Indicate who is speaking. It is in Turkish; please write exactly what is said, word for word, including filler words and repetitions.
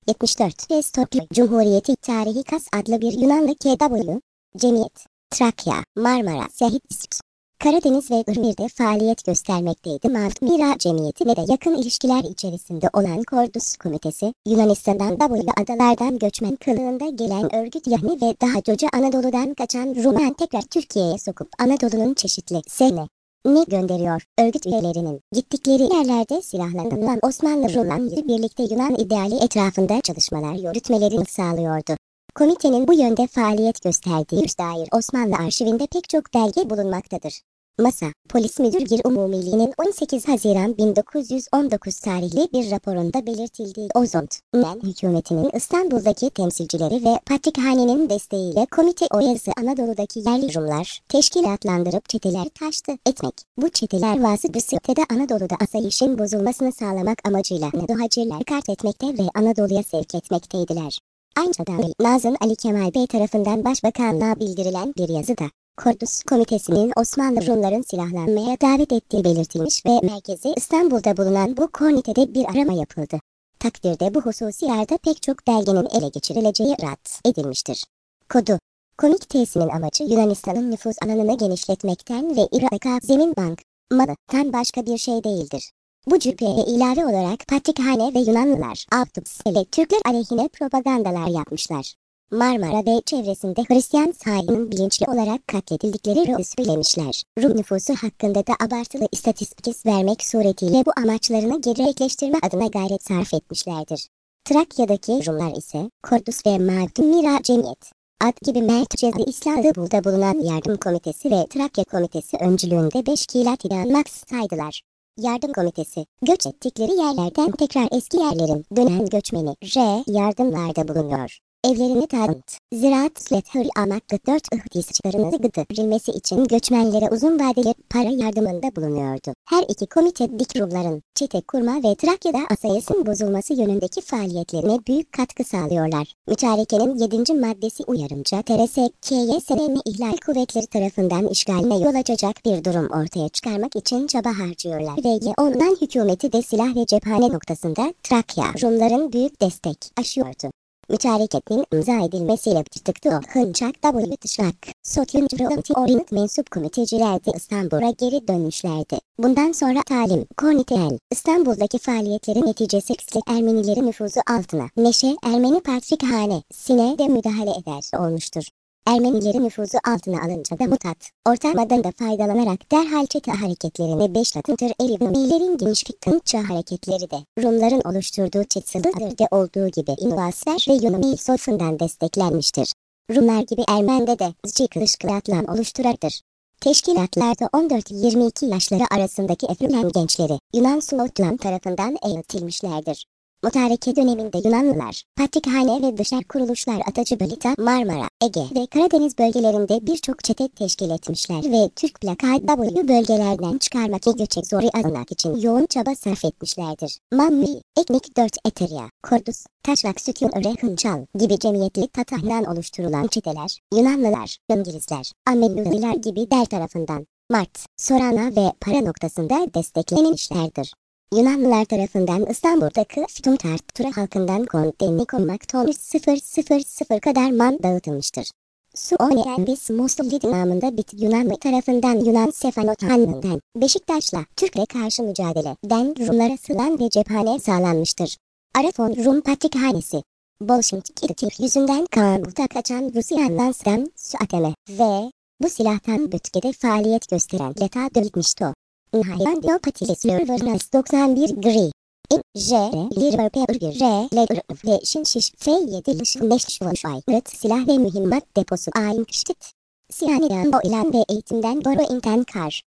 Speaker 1: yetmiş dört Tokyo Cumhuriyeti Tarihi Kas adlı bir Yunanlı K W Cemiyet, Trakya, Marmara, Sahit İspit, Karadeniz ve İzmir'de faaliyet göstermekteydi. Mavmira Cemiyeti ne de yakın ilişkiler içerisinde olan Kordus Komitesi, Yunanistan'dan W adalardan göçmen kılığında gelen örgüt yani ve daha önce Anadolu'dan kaçan Rum'u tekrar Türkiye'ye sokup Anadolu'nun çeşitli sene ne gönderiyor? Örgüt üyelerinin gittikleri yerlerde silahlanılan Osmanlı Rum'la birlikte Yunan ideali etrafında çalışmalar yürütmelerini sağlıyordu. Komitenin bu yönde faaliyet gösterdiği dair Osmanlı arşivinde pek çok belge bulunmaktadır. Masa, Polis Müdürgir Umumiliği'nin on sekiz Haziran bin dokuz yüz on dokuz tarihli bir raporunda belirtildiği Ozont-Men hükümetinin İstanbul'daki temsilcileri ve Patrikhane'nin desteğiyle komite oyası Anadolu'daki yerli Rumlar teşkilatlandırıp çeteler taştı etmek. Bu çeteler vasıtasıyla Anadolu'da asayişin bozulmasını sağlamak amacıyla muhacirler kart etmekte ve Anadolu'ya sevk etmekteydiler. Ayrıca Nazım Ali Kemal Bey tarafından Başbakanlığa bildirilen bir yazıda Kordus Komitesi'nin Osmanlı Rumların silahlanmaya davet ettiği belirtilmiş ve merkezi İstanbul'da bulunan bu komitede bir arama yapıldı. Takdirde bu hususilerde pek çok belgenin ele geçirileceği rad edilmiştir. Kodu Komitesinin amacı Yunanistan'ın nüfus alanını genişletmekten ve Irak'a zemin bank malıktan başka bir şey değildir. Bu cüpheye ilave olarak Patrikhane ve Yunanlılar Avtups ile Türkler aleyhine propagandalar yapmışlar. Marmara ve çevresinde Hristiyan sahibinin bilinçli olarak katledildikleri söylemişler. Rum nüfusu hakkında da abartılı istatistik vermek suretiyle bu amaçlarını gerçekleştirme adına gayret sarf etmişlerdir. Trakya'daki Rumlar ise Kordus ve Mavmira Cemiyet ad gibi merkezli İstanbul'da bulunan Yardım Komitesi ve Trakya Komitesi öncülüğünde beşkilat inanmak saydılar. Yardım Komitesi, göç ettikleri yerlerden tekrar eski yerlerin dönen göçmeni R yardımlarda bulunuyor. Evlerini tanıt, ziraat hır amaklı dört ihtisaslarını gıdırilmesi için göçmenlere uzun vadeli para yardımında bulunuyordu. Her iki komite dik Rumların çete kurma ve Trakya'da asayişin bozulması yönündeki faaliyetlerine büyük katkı sağlıyorlar. Mütarekenin yedinci maddesi uyarınca T R S K'ye senemi ihlal kuvvetleri tarafından işgaline yol açacak bir durum ortaya çıkarmak için çaba harcıyorlar ve ondan hükümeti de silah ve cephane noktasında Trakya Rumların büyük destek aşıyordu. Mütareketin imza edilmesiyle çıktıktı o hınçak W Tışak, Sotyuncu Orient mensup komiteciler de İstanbul'a geri dönmüşlerdi. Bundan sonra talim, Kornitel, İstanbul'daki faaliyetlerin neticesi Ermenilerin nüfuzu altına, Neşe Ermeni Patrikhane, Sine de müdahale eder olmuştur. Ermenilerin nüfuzu altına alınca da mutat, ortamdan da faydalanarak derhal çete hareketlerini beşlatındır Ermenilerin genişlikten hareketleri de Rumların oluşturduğu çetsilerde olduğu gibi İnvaslar ve Yunani sofundan desteklenmiştir. Rumlar gibi Ermen'de de zcikışkılatlan oluşturadır. Teşkilatlarda on dört yirmi iki yaşları arasındaki evlenen gençleri Yunan Sultan tarafından eğitilmişlerdir. Mutareke döneminde Yunanlılar, Patrikhane ve dışarı kuruluşlar Ataçı Bölita, Marmara, Ege ve Karadeniz bölgelerinde birçok çete teşkil etmişler ve Türk plaka W bölgelerden çıkarmak ve göçek zoru azaltmak için yoğun çaba sarf etmişlerdir. Mammi, Eknik dört Eterya, Kordus, Taşlak Sükun Öre Hınçal gibi cemiyetli Tatar'dan oluşturulan çeteler, Yunanlılar, İngilizler, Amerikalılar gibi der tarafından Mart, Sorana ve para noktasında desteklenmişlerdir. Yunanlılar tarafından İstanbul'daki Fütun Tartura halkından kontenli konmak ton sıfır sıfır sıfır kadar man dağıtılmıştır. Su oynayan biz Mosulli namında bit Yunanlı tarafından Yunan Sefanot Hanı'ndan Beşiktaş'la Türk'le karşı mücadeleden Rumlara sılan ve cephane sağlanmıştır. Arafon Rum Patrikhanesi Bolşintik yüzünden Kabul'da kaçan Rusiyan'dan sıran su ateme ve bu silahtan Bütke'de faaliyet gösteren Leta Dölitmişto. Hayvan Diopatilis Lörvörnals doksan bir Gri İn J Lirverper bir R L ve Şinşiş F yedi Lışın Neşşvay Rıt silah ve mühimmat deposu Ayn Kıştıt Siyaniden o ilan ve eğitimden Boro İnten Kar